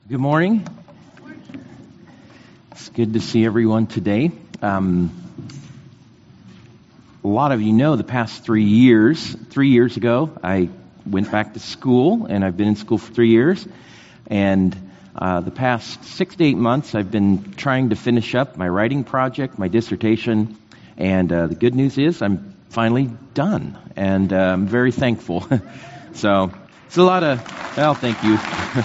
Good morning. It's good to see everyone today. A lot of you know the past 3 years ago, I went back to school, and I've been in school for 3 years. And the past 6 to 8 months, I've been trying to finish up my writing project, my dissertation. And the good news is I'm finally done, and I'm very thankful. So it's a lot of, well, thank you.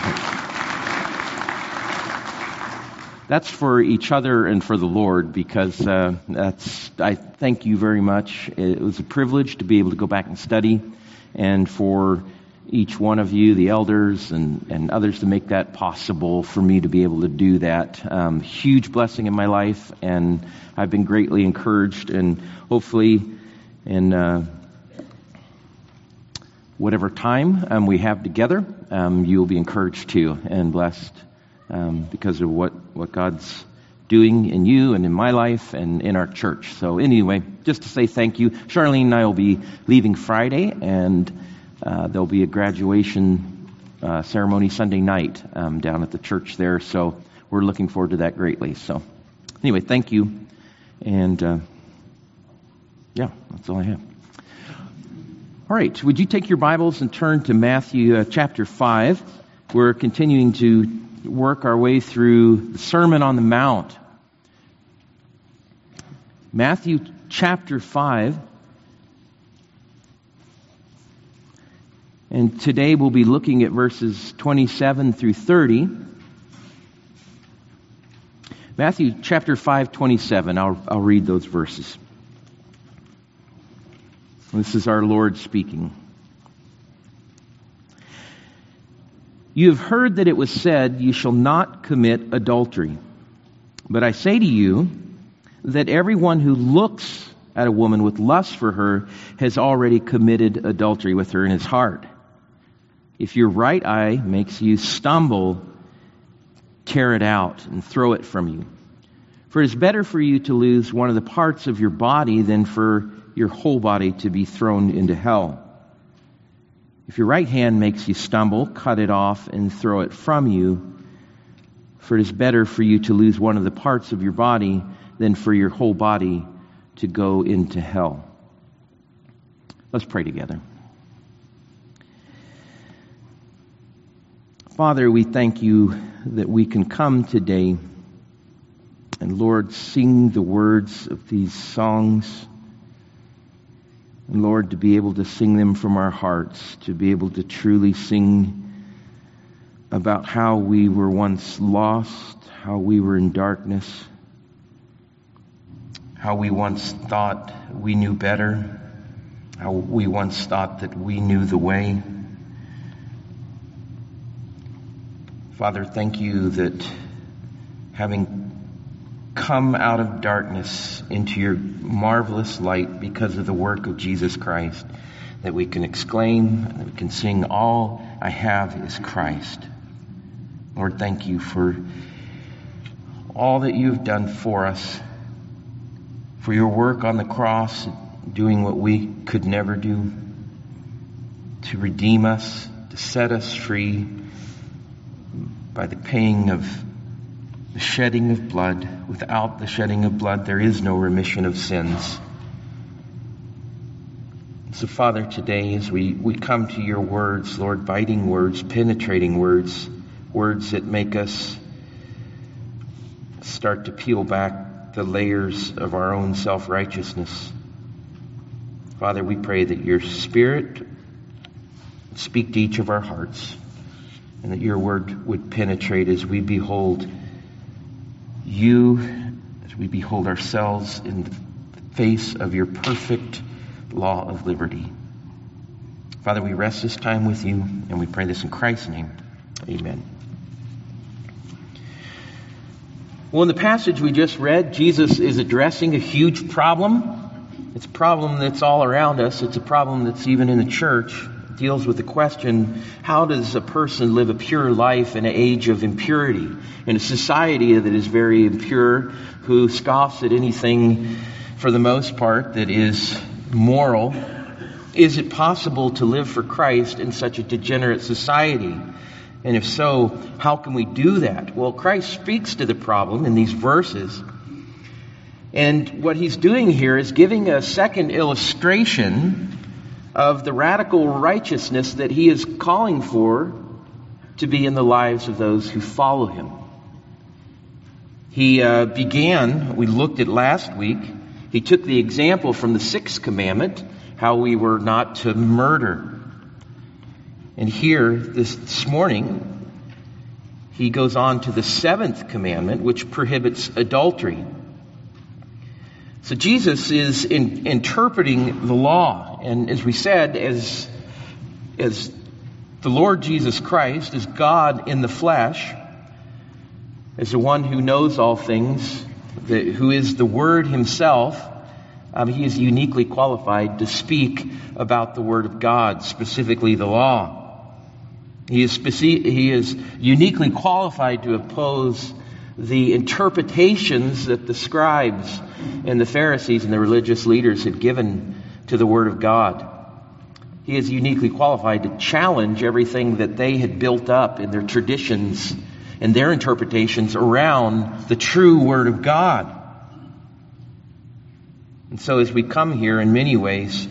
That's for each other and for the Lord, because I thank you very much. It was a privilege to be able to go back and study, and for each one of you, the elders and others, to make that possible for me to be able to do that. Huge blessing in my life, and I've been greatly encouraged, and hopefully in whatever time we have together, you'll be encouraged too and blessed. Because of what God's doing in you and in my life and in our church. So anyway, just to say thank you. Charlene and I will be leaving Friday, and there'll be a graduation ceremony Sunday night down at the church there. So we're looking forward to that greatly. So anyway, thank you. And yeah, that's all I have. All right, would you take your Bibles and turn to Matthew chapter 5. We're continuing to work our way through the Sermon on the Mount. Matthew chapter 5. And today we'll be looking at verses 27 through 30. Matthew chapter 5, 27. I'll read those verses. This is our Lord speaking. You have heard that it was said, you shall not commit adultery. But I say to you that everyone who looks at a woman with lust for her has already committed adultery with her in his heart. If your right eye makes you stumble, tear it out and throw it from you. For it is better for you to lose one of the parts of your body than for your whole body to be thrown into hell. If your right hand makes you stumble, cut it off and throw it from you. For it is better for you to lose one of the parts of your body than for your whole body to go into hell. Let's pray together. Father, we thank you that we can come today and, Lord, sing the words of these songs. And Lord, to be able to sing them from our hearts, to be able to truly sing about how we were once lost, how we were in darkness, how we once thought we knew better, how we once thought that we knew the way. Father, thank you that having come out of darkness into your marvelous light because of the work of Jesus Christ, that we can exclaim, that we can sing, all I have is Christ. Lord, thank you for all that you've done for us, for your work on the cross, doing what we could never do, to redeem us, to set us free by the paying of the shedding of blood. Without the shedding of blood, there is no remission of sins. So, Father, today as we come to your words, Lord, biting words, penetrating words, words that make us start to peel back the layers of our own self-righteousness. Father, we pray that your Spirit would speak to each of our hearts, and that your word would penetrate as we behold you, as we behold ourselves in the face of your perfect law of liberty. Father, we rest this time with you, and we pray this in Christ's name. Amen. Well, in the passage we just read, Jesus is addressing a huge problem. It's a problem that's all around us. It's a problem that's even in the church. It deals with the question, how does a person live a pure life in an age of impurity? In a society that is very impure, who scoffs at anything, for the most part, that is moral. Is it possible to live for Christ in such a degenerate society? And if so, how can we do that? Well, Christ speaks to the problem in these verses. And what he's doing here is giving a second illustration of the radical righteousness that he is calling for to be in the lives of those who follow him. He began, we looked at last week, he took the example from the 6th commandment, how we were not to murder. And here, this morning, he goes on to the 7th commandment, which prohibits adultery. So Jesus is interpreting the law. And as we said, as the Lord Jesus Christ, as God in the flesh, as the one who knows all things, who is the Word himself, he is uniquely qualified to speak about the Word of God, specifically the law. He is uniquely qualified to oppose the interpretations that the scribes and the Pharisees and the religious leaders had given to the Word of God. He is uniquely qualified to challenge everything that they had built up in their traditions and their interpretations around the true Word of God. And so as we come here, in many ways,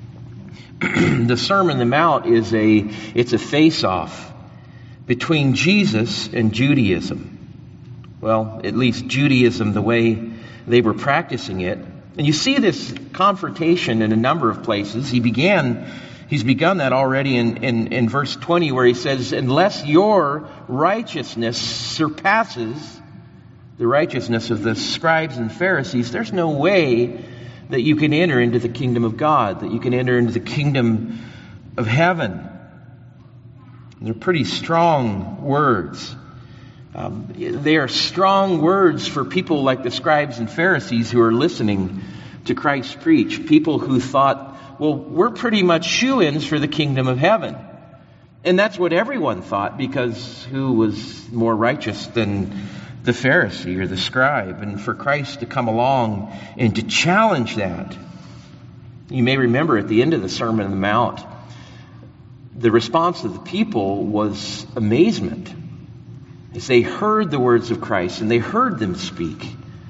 the Sermon on the Mount it's a face-off between Jesus and Judaism. Well, at least Judaism, the way they were practicing it. And you see this confrontation in a number of places. He's begun that already in verse 20, where he says, unless your righteousness surpasses the righteousness of the scribes and Pharisees, there's no way that you can enter into the kingdom of God, that you can enter into the kingdom of heaven. They're pretty strong words. They are strong words for people like the scribes and Pharisees who are listening to Christ preach. People who thought, well, we're pretty much shoo-ins for the kingdom of heaven. And that's what everyone thought, because who was more righteous than the Pharisee or the scribe? And for Christ to come along and to challenge that. You may remember at the end of the Sermon on the Mount, the response of the people was amazement. As they heard the words of Christ and they heard them speak,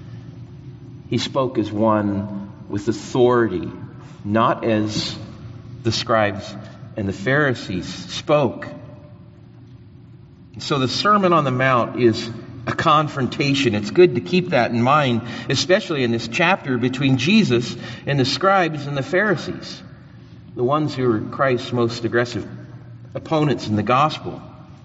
he spoke as one with authority, not as the scribes and the Pharisees spoke. So the Sermon on the Mount is a confrontation. It's good to keep that in mind, especially in this chapter between Jesus and the scribes and the Pharisees, the ones who are Christ's most aggressive opponents in the gospel.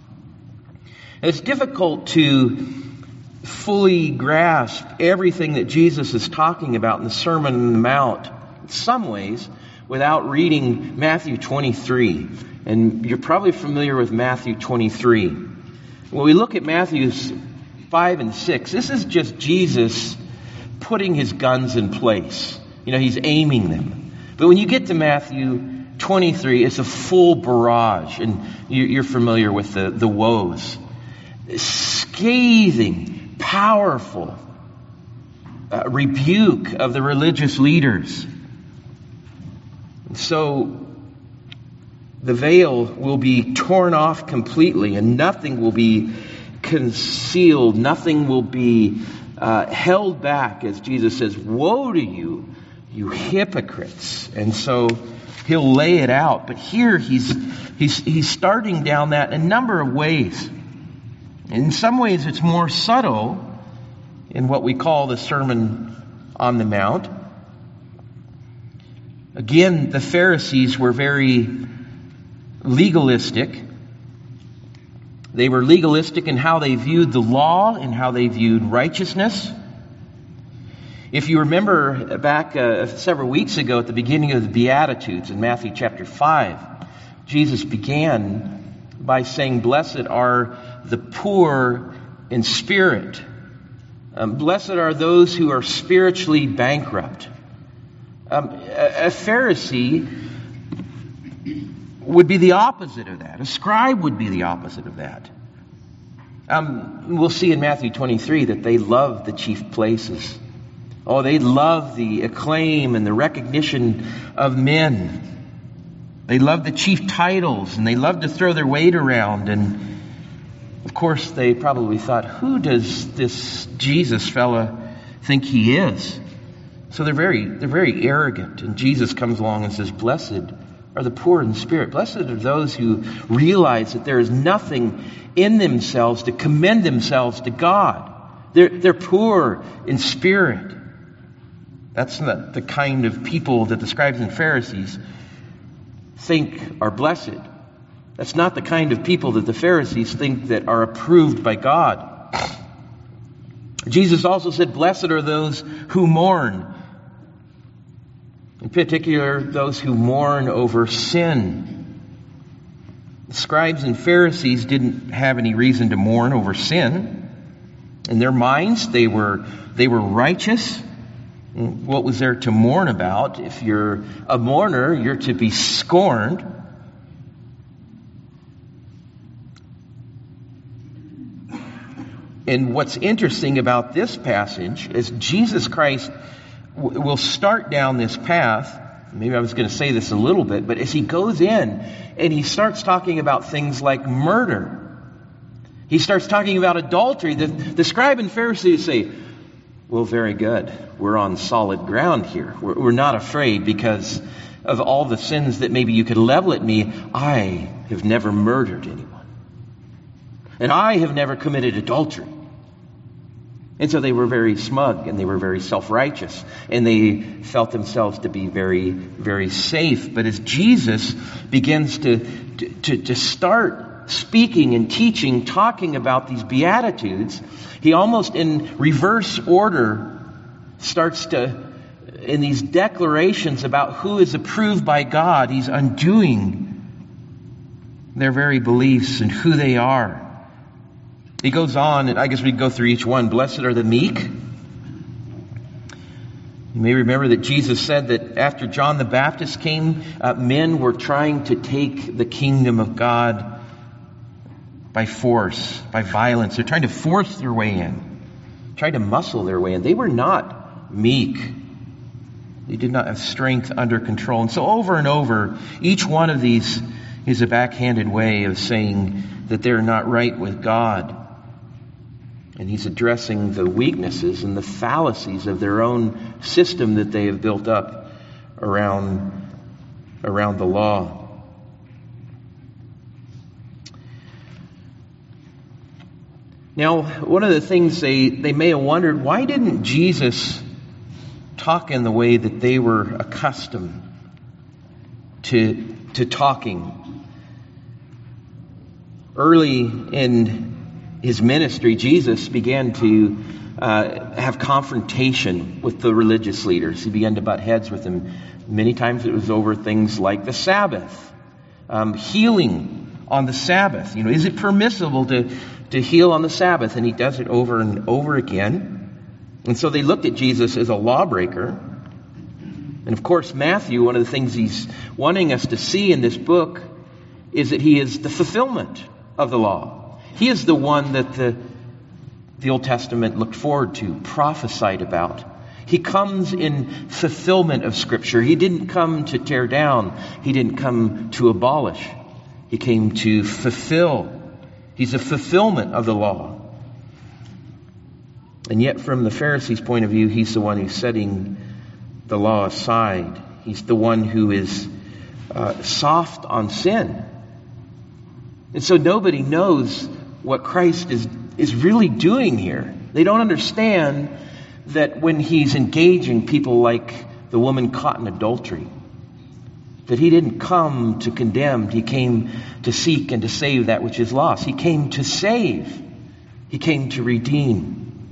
It's difficult to fully grasp everything that Jesus is talking about in the Sermon on the Mount, in some ways, without reading Matthew 23. And you're probably familiar with Matthew 23. When we look at Matthew's 5 and 6, this is just Jesus putting his guns in place. He's aiming them. But when you get to Matthew 23, it's a full barrage. And you're familiar with the woes. Scathing, powerful rebuke of the religious leaders. So the veil will be torn off completely, and nothing will be concealed, nothing will be held back, as Jesus says, woe to you, you hypocrites. And so he'll lay it out. But here he's starting down that in a number of ways. In some ways it's more subtle in what we call the Sermon on the Mount. Again, the Pharisees were very legalistic. They were legalistic in how they viewed the law and how they viewed righteousness. If you remember back several weeks ago at the beginning of the Beatitudes in Matthew chapter 5, Jesus began by saying, blessed are the poor in spirit. Blessed are those who are spiritually bankrupt. A Pharisee would be the opposite of that. A scribe would be the opposite of that. We'll see in Matthew 23 that they love the chief places. Oh, they love the acclaim and the recognition of men. They love the chief titles, and they love to throw their weight around. And Of course, they probably thought, who does this Jesus fella think he is? So they're very arrogant. And Jesus comes along and says, blessed are the poor in spirit. Blessed are those who realize that there is nothing in themselves to commend themselves to God. They're poor in spirit. That's not the kind of people that the scribes and Pharisees think are blessed. That's not the kind of people that the Pharisees think that are approved by God. Jesus also said, blessed are those who mourn. In particular, those who mourn over sin. The scribes and Pharisees didn't have any reason to mourn over sin. In their minds, they were righteous. What was there to mourn about? If you're a mourner, you're to be scorned. And what's interesting about this passage is Jesus Christ will start down this path. Maybe I was going to say this a little bit, but as he goes in and he starts talking about things like murder, he starts talking about adultery, the scribe and Pharisees say, well, very good. We're on solid ground here. We're not afraid because of all the sins that maybe you could level at me. I have never murdered anyone. And I have never committed adultery. And so they were very smug and they were very self-righteous and they felt themselves to be very, very safe. But as Jesus begins to start speaking and teaching, talking about these Beatitudes, he almost in reverse order starts to, in these declarations about who is approved by God, he's undoing their very beliefs and who they are. He goes on, and I guess we can go through each one. Blessed are the meek. You may remember that Jesus said that after John the Baptist came, men were trying to take the kingdom of God by force, by violence. They're trying to force their way in, trying to muscle their way in. They were not meek. They did not have strength under control. And so over and over, each one of these is a backhanded way of saying that they're not right with God. And he's addressing the weaknesses and the fallacies of their own system that they have built up around the law. Now, one of the things they may have wondered, why didn't Jesus talk in the way that they were accustomed to talking? Early in his ministry, Jesus began to have confrontation with the religious leaders. He began to butt heads with them. Many times it was over things like the Sabbath, healing on the Sabbath. Is it permissible to heal on the Sabbath? And he does it over and over again. And so they looked at Jesus as a lawbreaker. And of course, Matthew, one of the things he's wanting us to see in this book is that he is the fulfillment of the law. He is the one that the Old Testament looked forward to, prophesied about. He comes in fulfillment of Scripture. He didn't come to tear down. He didn't come to abolish. He came to fulfill. He's a fulfillment of the law. And yet from the Pharisees' point of view, he's the one who's setting the law aside. He's the one who is soft on sin. And so nobody knows what Christ is really doing here. They don't understand that when he's engaging people like the woman caught in adultery, that he didn't come to condemn. He came to seek and to save that which is lost. He came to save. He came to redeem.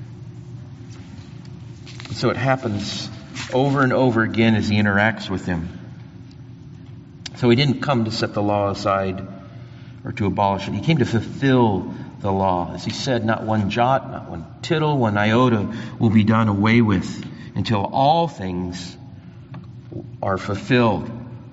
So it happens over and over again as he interacts with them. So he didn't come to set the law aside or to abolish it. He came to fulfill the law. As he said, not one jot, not one tittle, one iota will be done away with until all things are fulfilled.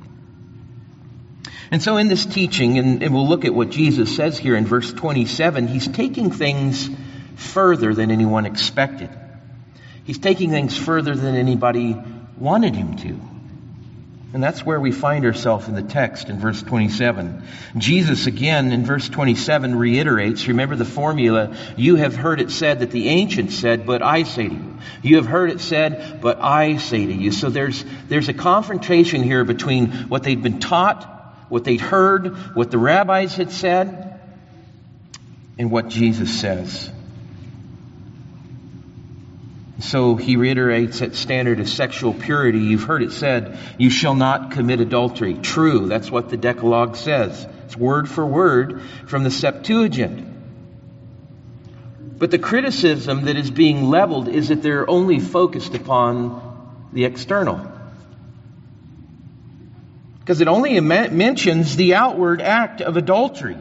And so in this teaching, and we'll look at what Jesus says here in verse 27, he's taking things further than anyone expected. He's taking things further than anybody wanted him to. And that's where we find ourselves in the text in verse 27. Jesus again in verse 27 reiterates, remember the formula, you have heard it said that the ancients said, but I say to you. You have heard it said, but I say to you. So there's a confrontation here between what they'd been taught, what they'd heard, what the rabbis had said, and what Jesus says. So he reiterates that standard of sexual purity. You've heard it said, you shall not commit adultery. True, that's what the Decalogue says. It's word for word from the Septuagint. But the criticism that is being leveled is that they're only focused upon the external. Because it only mentions the outward act of adultery.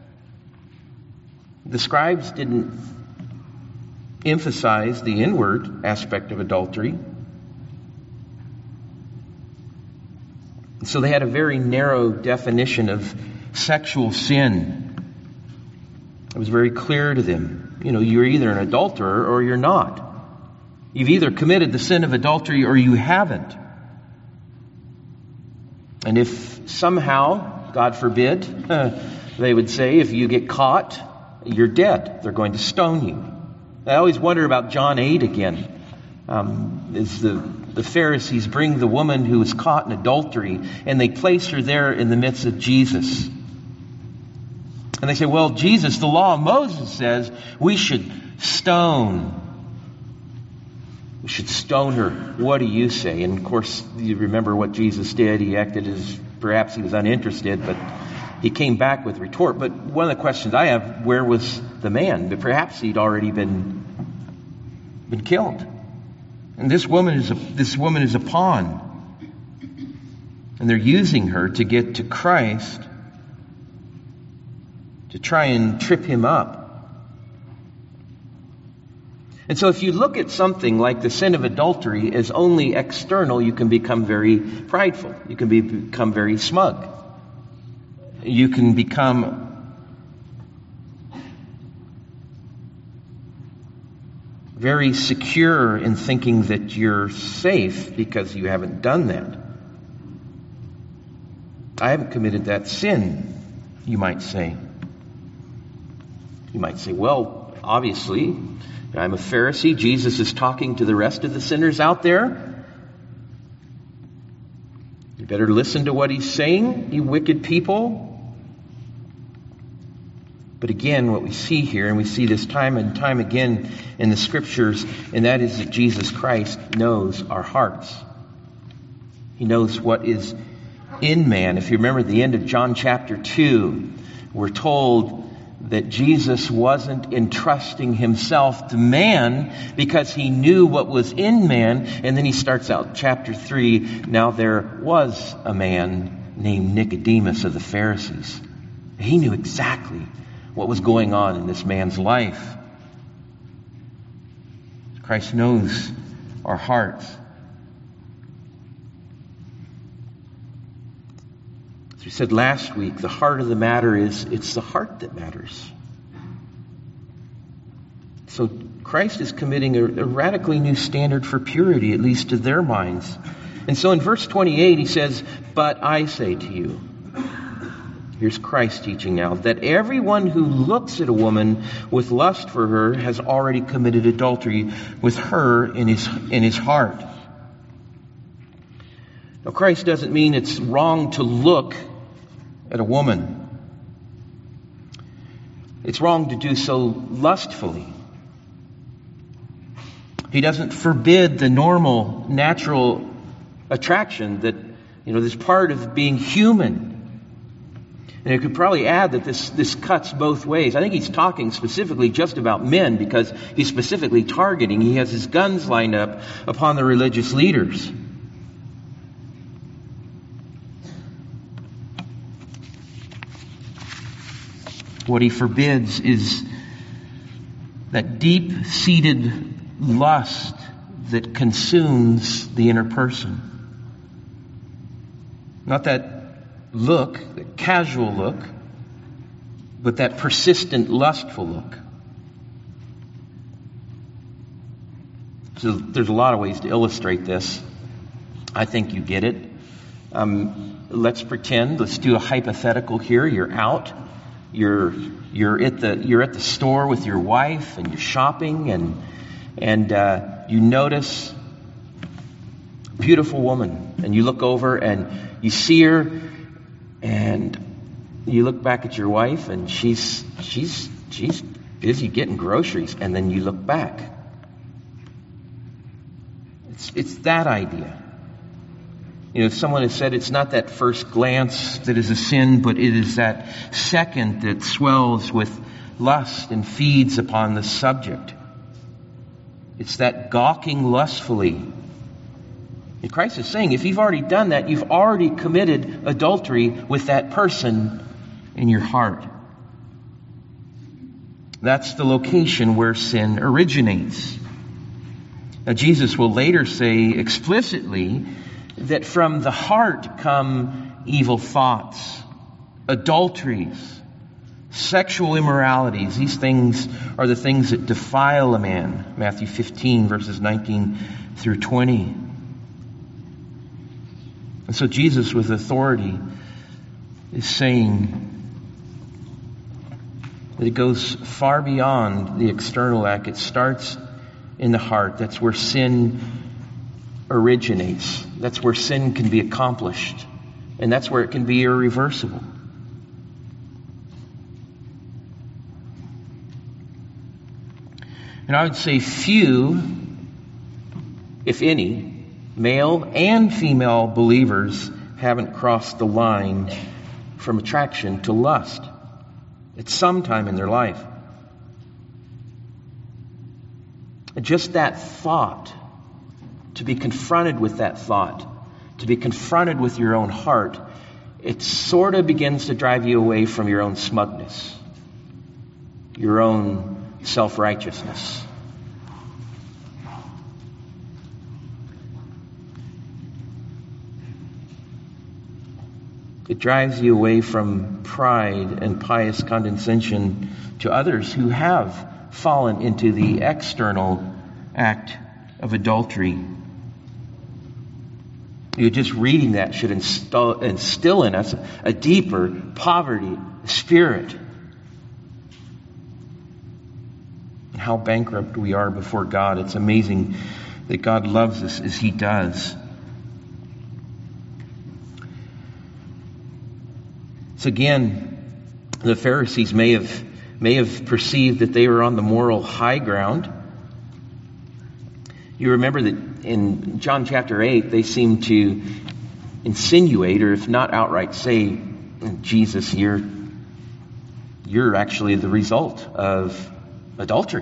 The scribes didn't emphasize the inward aspect of adultery. So they had a very narrow definition of sexual sin. It was very clear to them. You're either an adulterer or you're not. You've either committed the sin of adultery or you haven't. And if somehow, God forbid, they would say, if you get caught, you're dead. They're going to stone you. I always wonder about John 8 again. Is the Pharisees bring the woman who was caught in adultery and they place her there in the midst of Jesus. And they say, well, Jesus, the law of Moses says we should stone. We should stone her. What do you say? And of course, you remember what Jesus did. He acted as perhaps he was uninterested, but he came back with a retort. But one of the questions I have, where was the man? But perhaps he'd already been killed. And this woman is a pawn. And they're using her to get to Christ to try and trip him up. And so if you look at something like the sin of adultery as only external, you can become very prideful. You can become very smug. You can become very secure in thinking that you're safe because you haven't done that. I haven't committed that sin, you might say. You might say, well, obviously, I'm a Pharisee. Jesus is talking to the rest of the sinners out there. You better listen to what he's saying, you wicked people. But again, what we see here, and we see this time and time again in the Scriptures, and that is that Jesus Christ knows our hearts. He knows what is in man. If you remember the end of John chapter 2, we're told that Jesus wasn't entrusting himself to man because he knew what was in man. And then he starts out chapter 3, now there was a man named Nicodemus of the Pharisees. He knew exactly what was going on in this man's life. Christ knows our hearts. As we said last week, the heart of the matter is, it's the heart that matters. So Christ is committing a radically new standard for purity, at least to their minds. And so in verse 28 he says, but I say to you, here's Christ teaching now, that everyone who looks at a woman with lust for her has already committed adultery with her in his heart. Now Christ doesn't mean it's wrong to look at a woman. It's wrong to do so lustfully. He doesn't forbid the normal, natural attraction that, is part of being human. And you could probably add that this cuts both ways. I think he's talking specifically just about men because he's specifically targeting. He has his guns lined up upon the religious leaders. What he forbids is that deep-seated lust that consumes the inner person. Not that look, the casual look, but that persistent, lustful look. So there's a lot of ways to illustrate this. I think you get it. Let's pretend, let's do a hypothetical here. You're out. You're at the store with your wife and you're shopping and you notice a beautiful woman and you look over and you see her and you look back at your wife and she's busy getting groceries, and then you look back. It's that idea. Someone has said it's not that first glance that is a sin, but it is that second that swells with lust and feeds upon the subject. It's that gawking lustfully. And Christ is saying, if you've already done that, you've already committed adultery with that person in your heart. That's the location where sin originates. Now, Jesus will later say explicitly that from the heart come evil thoughts, adulteries, sexual immoralities. These things are the things that defile a man. Matthew 15, verses 19 through 20. And so Jesus, with authority, is saying that it goes far beyond the external act. It starts in the heart. That's where sin originates. That's where sin can be accomplished. And that's where it can be irreversible. And I would say few, if any, male and female believers haven't crossed the line from attraction to lust at some time in their life. Just that thought, to be confronted with that thought, to be confronted with your own heart, it sort of begins to drive you away from your own smugness, your own self-righteousness. It drives you away from pride and pious condescension to others who have fallen into the external act of adultery. Just reading that should instill in us a deeper poverty spirit. And how bankrupt we are before God. It's amazing that God loves us as He does. So again, the Pharisees may have perceived that they were on the moral high ground. You remember that in John chapter 8, they seem to insinuate, or if not outright say, Jesus, you're actually the result of adultery.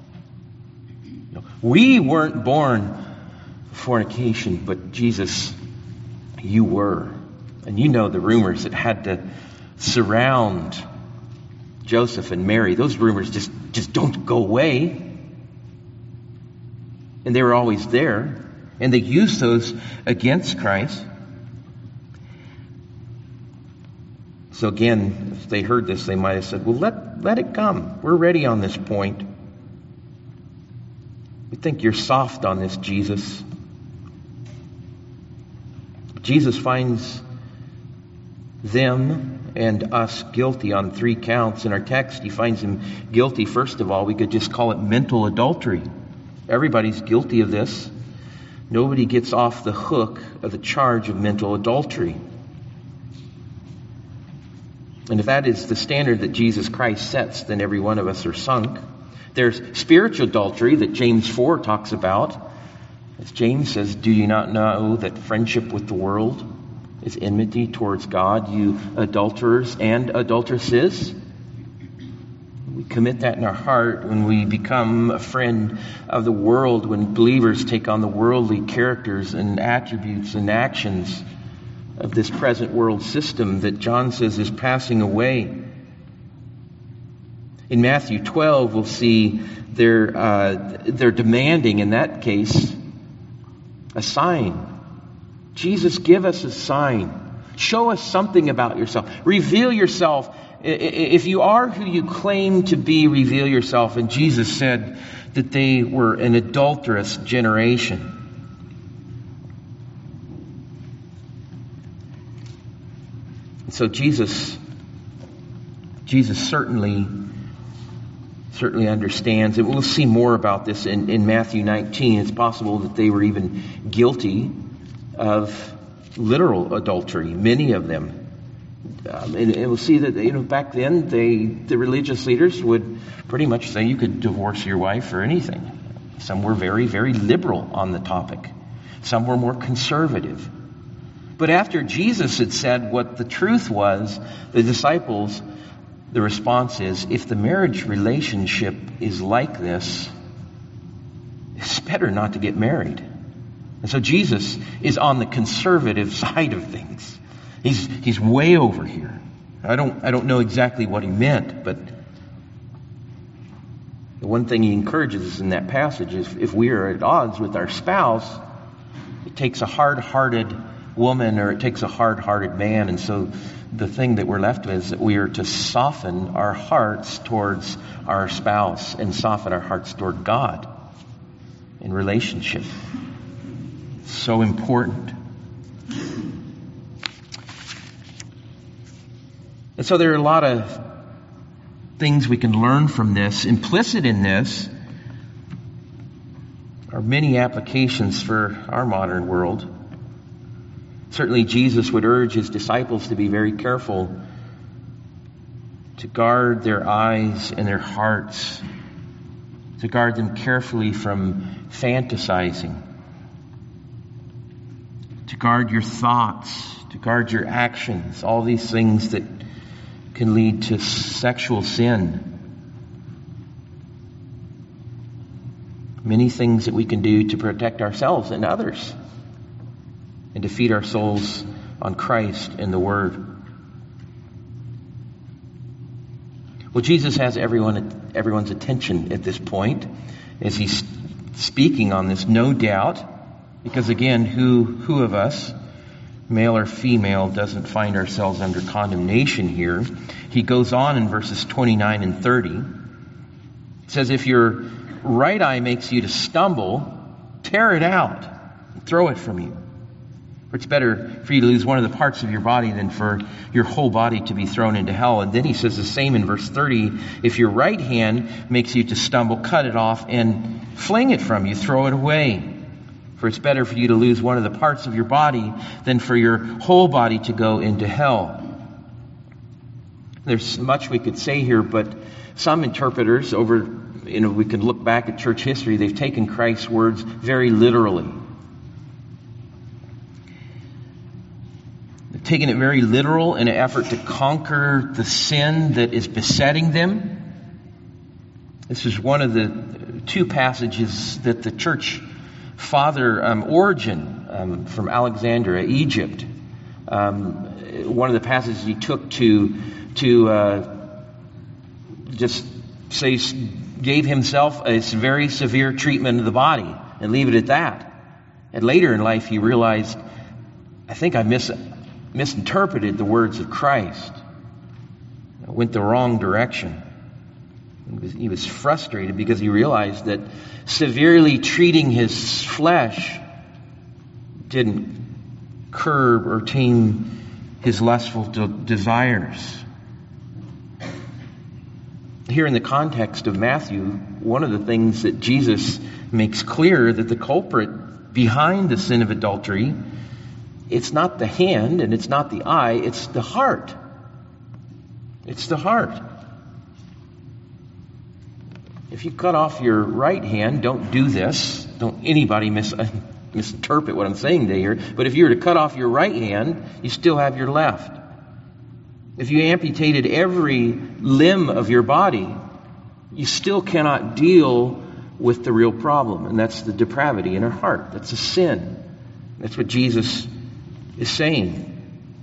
We weren't born for fornication, but Jesus, you were. And you know the rumors that had to surround Joseph and Mary. Those rumors just don't go away. And they were always there. And they used those against Christ. So again, if they heard this, they might have said, well, let it come. We're ready on this point. We think you're soft on this, Jesus. Jesus finds them and us guilty on 3 counts. In our text, He finds them guilty, first of all. We could just call it mental adultery. Everybody's guilty of this. Nobody gets off the hook of the charge of mental adultery. And if that is the standard that Jesus Christ sets, then every one of us are sunk. There's spiritual adultery that James 4 talks about. As James says, do you not know that friendship with the world is enmity towards God, you adulterers and adulteresses? We commit that in our heart when we become a friend of the world, when believers take on the worldly characters and attributes and actions of this present world system that John says is passing away. In Matthew 12, we'll see they're demanding, in that case, a sign. Jesus, give us a sign. Show us something about yourself. Reveal yourself. If you are who you claim to be, reveal yourself. And Jesus said that they were an adulterous generation. So Jesus certainly understands, and we'll see more about this in Matthew 19. It's possible that they were even guilty of literal adultery, many of them. And we'll see that back then the religious leaders would pretty much say you could divorce your wife for anything. Some were very, very liberal on the topic. Some were more conservative. But after Jesus had said what the truth was, the disciples, the response is, if the marriage relationship is like this, it's better not to get married. And so Jesus is on the conservative side of things. He's way over here. I don't know exactly what he meant, but the one thing he encourages us in that passage is if we are at odds with our spouse, it takes a hard-hearted woman or it takes a hard-hearted man. And so the thing that we're left with is that we are to soften our hearts towards our spouse and soften our hearts toward God in relationship. So important. And so there are a lot of things we can learn from this. Implicit in this are many applications for our modern world. Certainly Jesus would urge his disciples to be very careful to guard their eyes and their hearts, to guard them carefully from fantasizing, to guard your thoughts, to guard your actions, all these things that can lead to sexual sin. Many things that we can do to protect ourselves and others and to feed our souls on Christ and the Word. Well, Jesus has everyone's attention at this point as he's speaking on this, no doubt, because again, who of us, male or female, doesn't find ourselves under condemnation here? He goes on in verses 29 and 30. It says, if your right eye makes you to stumble, tear it out and throw it from you. For it's better for you to lose one of the parts of your body than for your whole body to be thrown into hell. And then he says the same in verse 30. If your right hand makes you to stumble, cut it off and fling it from you, throw it away. For it's better for you to lose one of the parts of your body than for your whole body to go into hell. There's much we could say here, but some interpreters we can look back at church history, they've taken Christ's words very literally. They've taken it very literal in an effort to conquer the sin that is besetting them. This is one of the two passages that the church father Origen from Alexandria, Egypt, one of the passages he took to just say, gave himself a very severe treatment of the body and leave it at that. And later in life he realized, I think I misinterpreted the words of Christ. I went the wrong direction. He was frustrated because he realized that severely treating his flesh didn't curb or tame his lustful desires. Here in the context of Matthew, one of the things that Jesus makes clear that the culprit behind the sin of adultery, it's not the hand and it's not the eye, it's the heart. It's the heart. If you cut off your right hand, don't do this. Don't anybody misinterpret what I'm saying here. But if you were to cut off your right hand, you still have your left. If you amputated every limb of your body, you still cannot deal with the real problem. And that's the depravity in our heart. That's a sin. That's what Jesus is saying.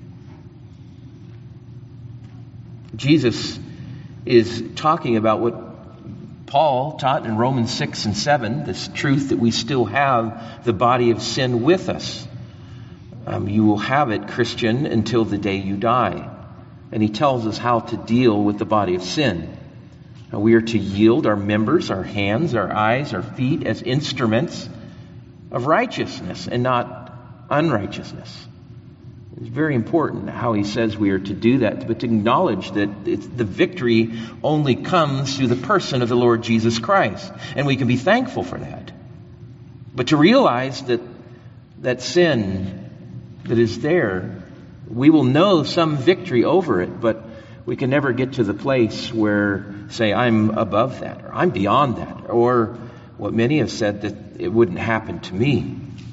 Jesus is talking about what Paul taught in Romans 6 and 7, this truth that we still have the body of sin with us. You will have it, Christian, until the day you die. And he tells us how to deal with the body of sin. Now, we are to yield our members, our hands, our eyes, our feet as instruments of righteousness and not unrighteousness. It's very important how he says we are to do that, but to acknowledge that the victory only comes through the person of the Lord Jesus Christ. And we can be thankful for that. But to realize that sin that is there, we will know some victory over it, but we can never get to the place where, say, I'm above that, or I'm beyond that, or what many have said, that it wouldn't happen to me.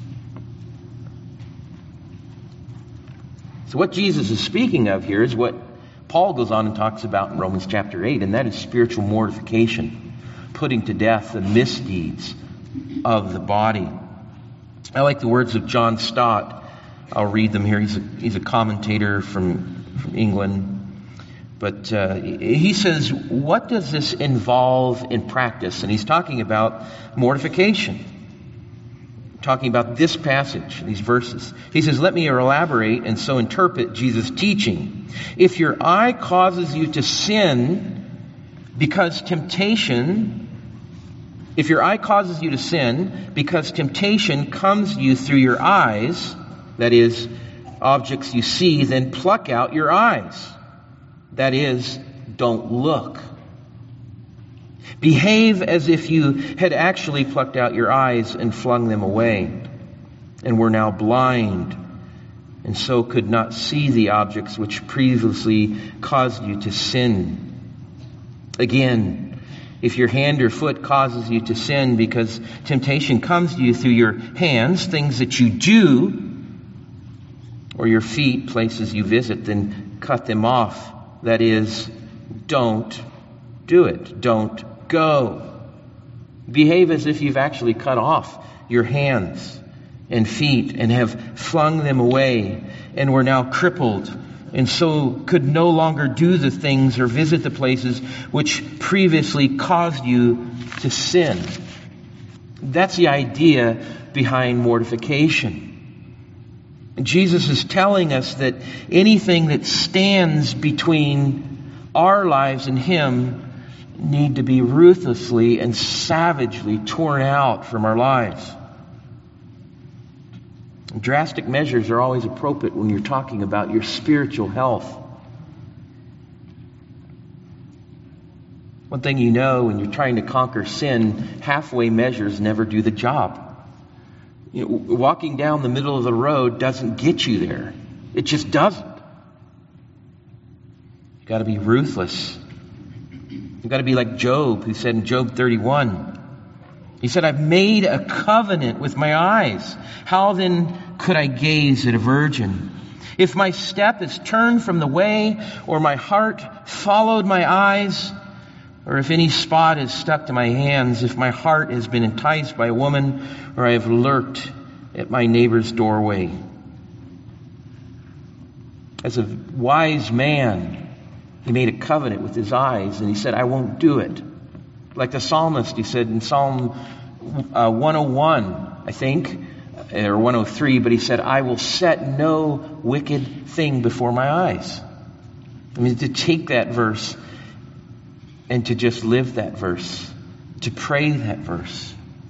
So what Jesus is speaking of here is what Paul goes on and talks about in Romans chapter 8, and that is spiritual mortification, putting to death the misdeeds of the body. I like the words of John Stott. I'll read them here. He's a commentator from England. But he says, what does this involve in practice? And he's talking about mortification. Talking about this passage, these verses. He says, let me elaborate and so interpret Jesus' teaching. If your eye causes you to sin because temptation comes to you through your eyes, that is, objects you see, then pluck out your eyes. That is, don't look. Behave as if you had actually plucked out your eyes and flung them away, and were now blind, and so could not see the objects which previously caused you to sin. Again, if your hand or foot causes you to sin because temptation comes to you through your hands, things that you do, or your feet, places you visit, then cut them off. That is, don't do it. Don't go. Behave as if you've actually cut off your hands and feet and have flung them away and were now crippled and so could no longer do the things or visit the places which previously caused you to sin. That's the idea behind mortification. Jesus is telling us that anything that stands between our lives and Him need to be ruthlessly and savagely torn out from our lives. Drastic measures are always appropriate when you're talking about your spiritual health. One thing you know when you're trying to conquer sin, halfway measures never do the job. Walking down the middle of the road doesn't get you there. It just doesn't. You've got to be ruthless. You've got to be like Job, who said in Job 31, he said, I've made a covenant with my eyes. How then could I gaze at a virgin? If my step is turned from the way, or my heart followed my eyes, or if any spot is stuck to my hands, if my heart has been enticed by a woman, or I have lurked at my neighbor's doorway. As a wise man, he made a covenant with his eyes, and he said, I won't do it. Like the psalmist, he said in Psalm 101, I think, or 103, but he said, I will set no wicked thing before my eyes. I mean, to take that verse and to just live that verse, to pray that verse.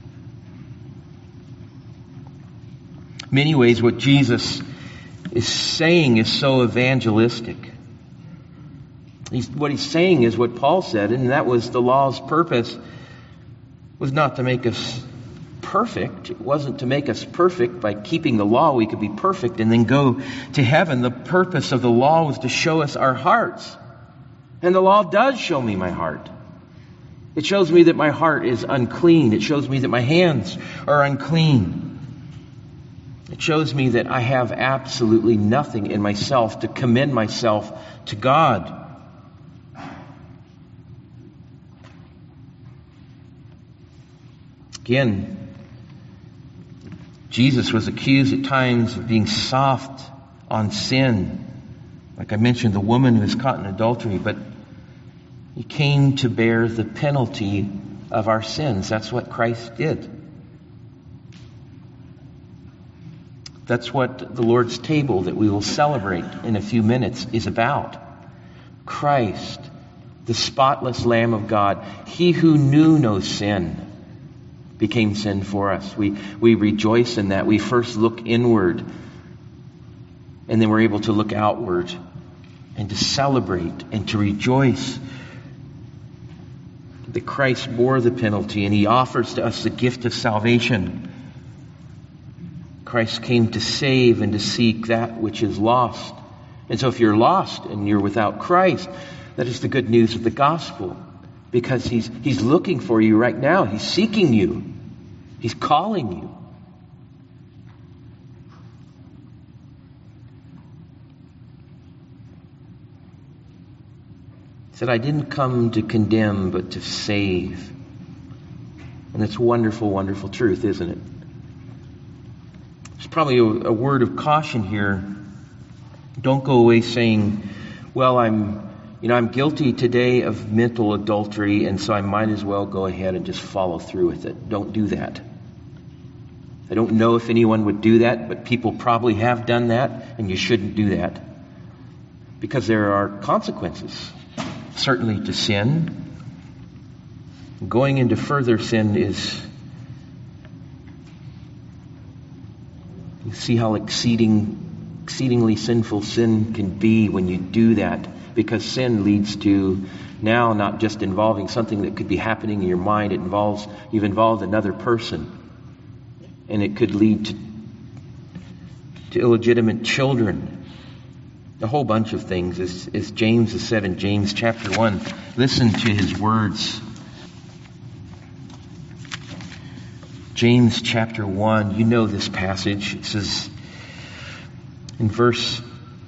In many ways, what Jesus is saying is so evangelistic. What he's saying is what Paul said, and that was the law's purpose was not to make us perfect. It wasn't to make us perfect by keeping the law. We could be perfect and then go to heaven. The purpose of the law was to show us our hearts. And the law does show me my heart. It shows me that my heart is unclean. It shows me that my hands are unclean. It shows me that I have absolutely nothing in myself to commend myself to God. Again, Jesus was accused at times of being soft on sin. Like I mentioned, the woman who was caught in adultery, but He came to bear the penalty of our sins. That's what Christ did. That's what the Lord's table that we will celebrate in a few minutes is about. Christ, the spotless Lamb of God, He who knew no sin, became sin for us. We rejoice in that. We first look inward And then we're able to look outward and to celebrate and to rejoice that Christ bore the penalty and He offers to us the gift of salvation. Christ came to save and to seek that which is lost. And so if you're lost and you're without Christ, that is the good news of the gospel. Because He's looking for you right now. He's seeking you. He's calling you. He said, I didn't come to condemn, but to save. And it's wonderful, wonderful truth, isn't it? There's probably a word of caution here. Don't go away saying, well, I'm guilty today of mental adultery, and so I might as well go ahead and just follow through with it. Don't do that. I don't know if anyone would do that, but people probably have done that, and you shouldn't do that. Because there are consequences, certainly to sin. Going into further sin is, you see how exceedingly sinful sin can be when you do that. Because sin leads to now not just involving something that could be happening in your mind. You've involved another person. And it could lead to illegitimate children. A whole bunch of things. As James has said in James chapter 1. Listen to his words. James chapter 1. You know this passage. It says in verse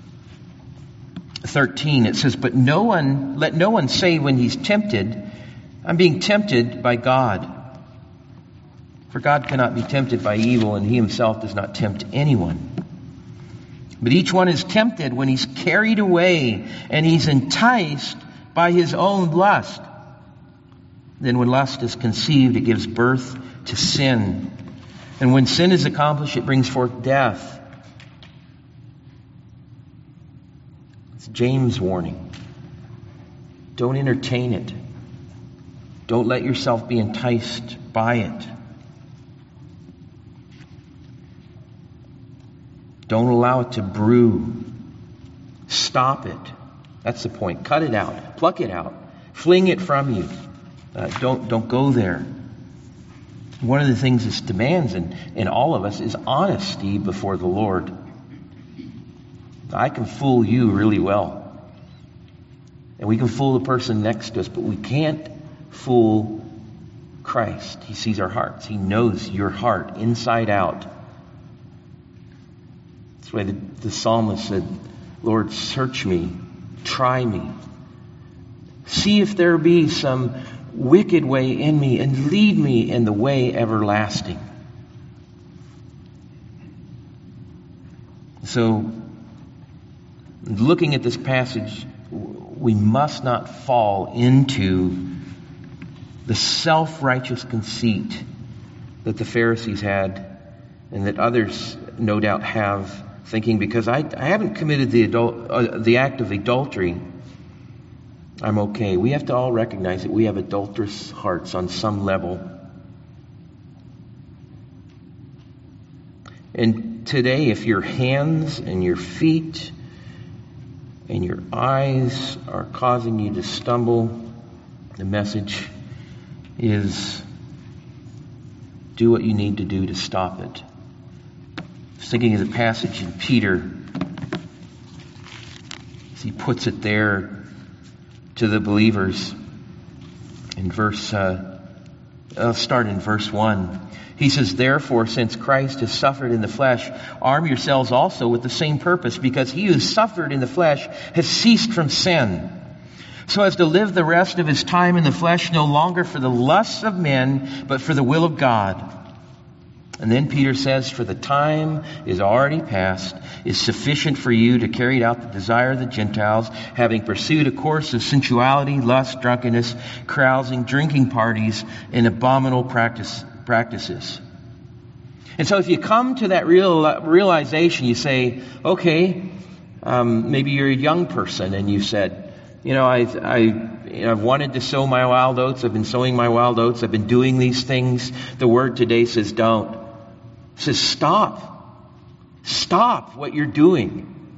13, it says, but let no one say when he's tempted, I'm being tempted by God. For God cannot be tempted by evil, and He Himself does not tempt anyone. But each one is tempted when he's carried away and he's enticed by his own lust. Then when lust is conceived, it gives birth to sin. And when sin is accomplished, it brings forth death. It's James' warning. Don't entertain it. Don't let yourself be enticed by it. Don't allow it to brew. Stop it. That's the point. Cut it out. Pluck it out. Fling it from you. Don't go there. One of the things this demands in all of us is honesty before the Lord. I can fool you really well. And we can fool the person next to us, but we can't fool Christ. He sees our hearts. He knows your heart inside out. That's why the psalmist said, Lord, search me, try me. See if there be some wicked way in me and lead me in the way everlasting. So, looking at this passage, we must not fall into the self-righteous conceit that the Pharisees had and that others no doubt have, thinking because I haven't committed the act of adultery, I'm okay. We have to all recognize that we have adulterous hearts on some level. And today, if your hands and your feet and your eyes are causing you to stumble, the message is do what you need to do to stop it. I was thinking of the passage in Peter, as he puts it there to the believers in I'll start in verse 1. He says, therefore, since Christ has suffered in the flesh, arm yourselves also with the same purpose, because he who suffered in the flesh has ceased from sin, so as to live the rest of his time in the flesh no longer for the lusts of men, but for the will of God. And then Peter says, for the time is already past, is sufficient for you to carry out the desire of the Gentiles, having pursued a course of sensuality, lust, drunkenness, carousing, drinking parties, and abominable practices. And so if you come to that realization, you say, okay, maybe you're a young person and you said, I've wanted to sow my wild oats. I've been sowing my wild oats. I've been doing these things. The word today says don't. It says stop. Stop what you're doing.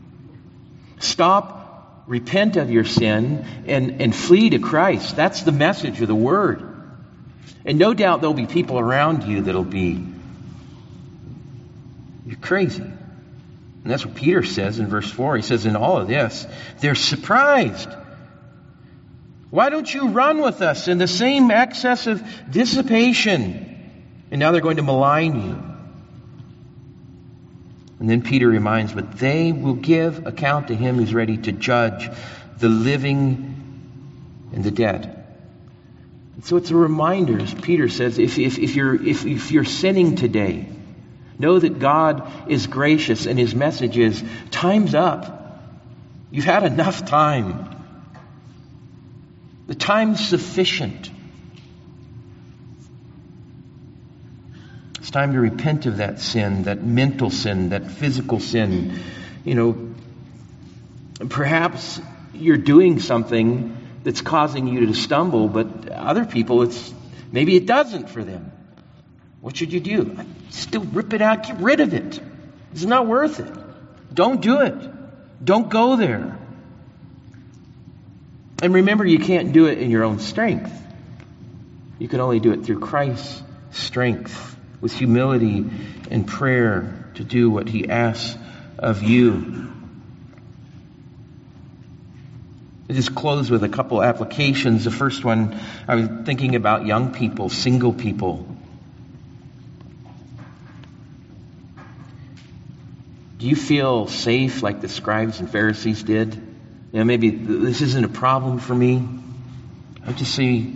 Stop, repent of your sin, and flee to Christ. That's the message of the Word. And no doubt there'll be people around you that'll be, you're crazy. And that's what Peter says in verse 4. He says, in all of this, they're surprised. Why don't you run with us in the same excess of dissipation? And now they're going to malign you. And then Peter reminds, but they will give account to him who's ready to judge the living and the dead. And so it's a reminder, as Peter says, if you're sinning today, know that God is gracious and His message is, time's up. You've had enough time. The time's sufficient. It's time to repent of that sin, that mental sin, that physical sin. Perhaps you're doing something that's causing you to stumble, but other people, maybe it doesn't for them. What should you do? Still rip it out. Get rid of it. It's not worth it. Don't do it. Don't go there. And remember, you can't do it in your own strength. You can only do it through Christ's strength, with humility and prayer to do what He asks of you. I just close with a couple applications. The first one, I was thinking about young people, single people. Do you feel safe like the scribes and Pharisees did? Maybe this isn't a problem for me. I just say,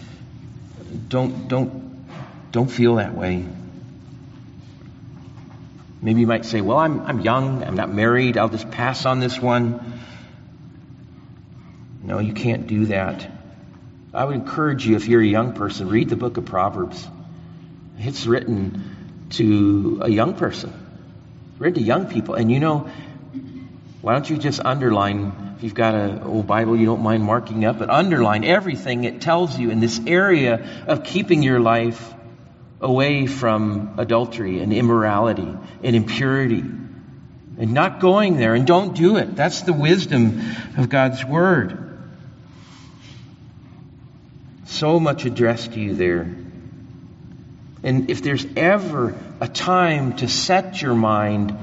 don't feel that way. Maybe you might say, well, I'm young, I'm not married, I'll just pass on this one. No, you can't do that. I would encourage you, if you're a young person, read the book of Proverbs. It's written to a young person. Written to young people. And why don't you just underline, if you've got an old Bible you don't mind marking up, but underline everything it tells you in this area of keeping your life away from adultery and immorality and impurity. And not going there, and don't do it. That's the wisdom of God's Word. So much addressed to you there. And if there's ever a time to set your mind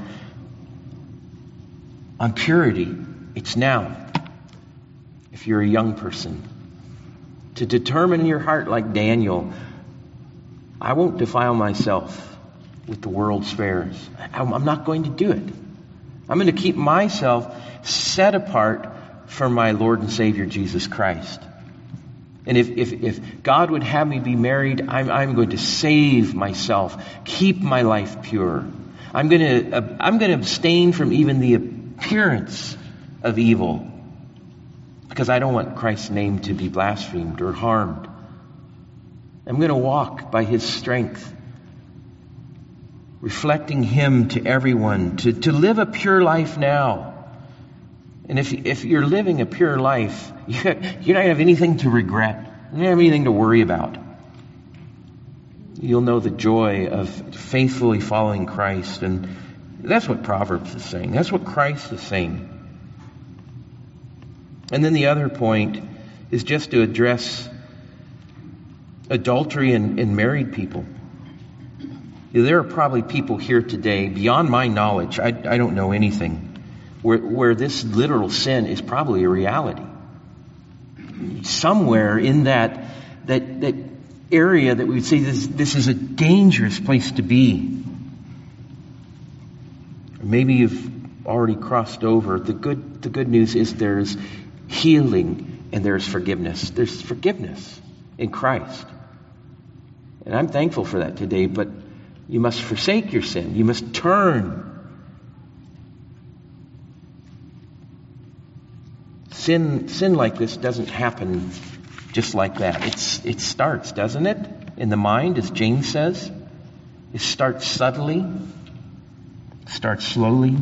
on purity, it's now. If you're a young person, to determine in your heart, like Daniel, I won't defile myself with the world's fares. I'm not going to do it. I'm going to keep myself set apart for my Lord and Savior Jesus Christ. And if God would have me be married, I'm going to save myself, keep my life pure. I'm going to abstain from even the appearance of evil, because I don't want Christ's name to be blasphemed or harmed. I'm going to walk by His strength, reflecting Him to everyone, to live a pure life now. And if you're living a pure life, you don't have anything to regret. You don't have anything to worry about. You'll know the joy of faithfully following Christ. And that's what Proverbs is saying. That's what Christ is saying. And then the other point is just to address adultery in married people. There are probably people here today, beyond my knowledge, I don't know anything, where this literal sin is probably a reality. Somewhere in that area that we would say this is a dangerous place to be. Or maybe you've already crossed over. The good news is there's healing and there's forgiveness. There's forgiveness in Christ. And I'm thankful for that today, but you must forsake your sin. You must turn. Sin like this doesn't happen just like that. It starts, doesn't it? In the mind, as James says. It starts subtly. Starts slowly.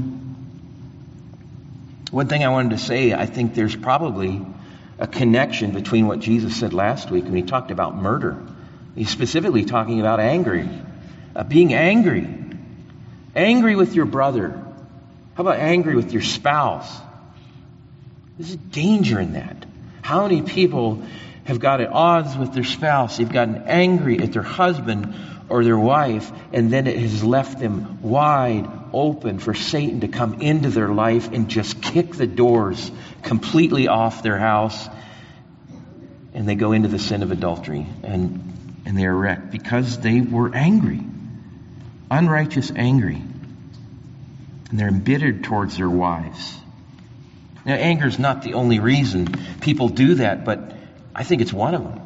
One thing I wanted to say, I think there's probably a connection between what Jesus said last week when He talked about murder. He's specifically talking about being angry. Angry with your brother. How about angry with your spouse? There's danger in that. How many people have got at odds with their spouse? They've gotten angry at their husband or their wife, and then it has left them wide open for Satan to come into their life and just kick the doors completely off their house, and they go into the sin of adultery, and they are wrecked because they were angry, unrighteous angry, and they're embittered towards their wives. Now, anger is not the only reason people do that, but I think it's one of them.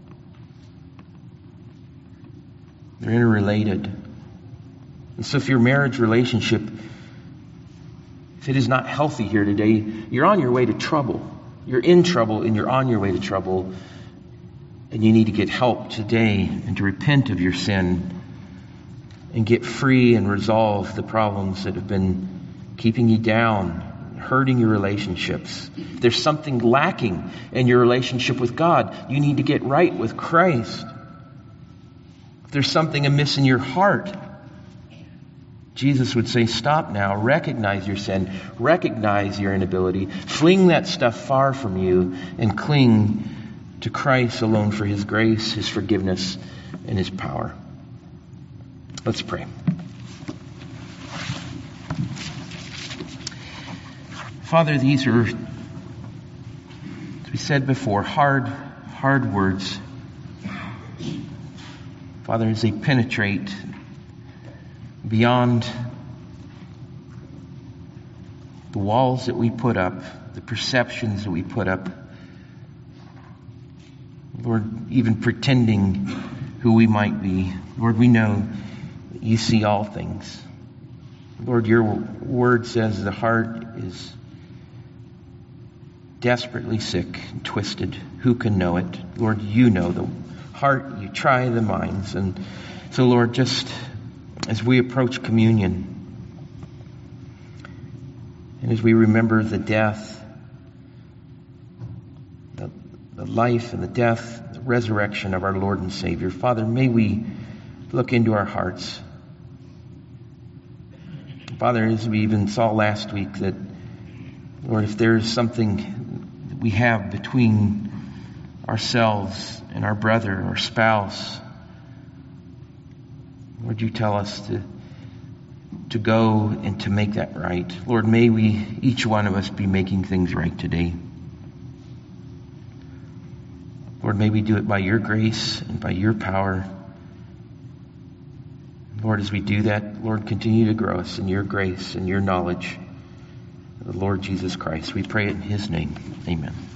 They're interrelated. And so if your marriage relationship, if it is not healthy here today, you're on your way to trouble. You're in trouble and you're on your way to trouble. And you need to get help today and to repent of your sin and get free and resolve the problems that have been keeping you down, hurting your relationships. If there's something lacking in your relationship with God, you need to get right with Christ. If there's something amiss in your heart, Jesus would say, stop now, recognize your sin, recognize your inability, fling that stuff far from you, and cling to Christ alone for His grace, His forgiveness, and His power. Let's pray. Father, these are, as we said before, hard words. Father, as they penetrate beyond the walls that we put up, the perceptions that we put up, Lord, even pretending who we might be. Lord, we know that you see all things. Lord, your word says the heart is desperately sick and twisted. Who can know it? Lord, you know the heart. You try the minds. And so, Lord, just as we approach communion and as we remember the death, the life and the death, the resurrection of our Lord and Savior, Father, may we look into our hearts. Father, as we even saw last week, that, Lord, if there is something that we have between ourselves and our brother, our spouse, Lord, you tell us to go and to make that right. Lord, may we, each one of us, be making things right today. Lord, may we do it by your grace and by your power. Lord, as we do that, Lord, continue to grow us in your grace and your knowledge of the Lord Jesus Christ. We pray it in His name. Amen.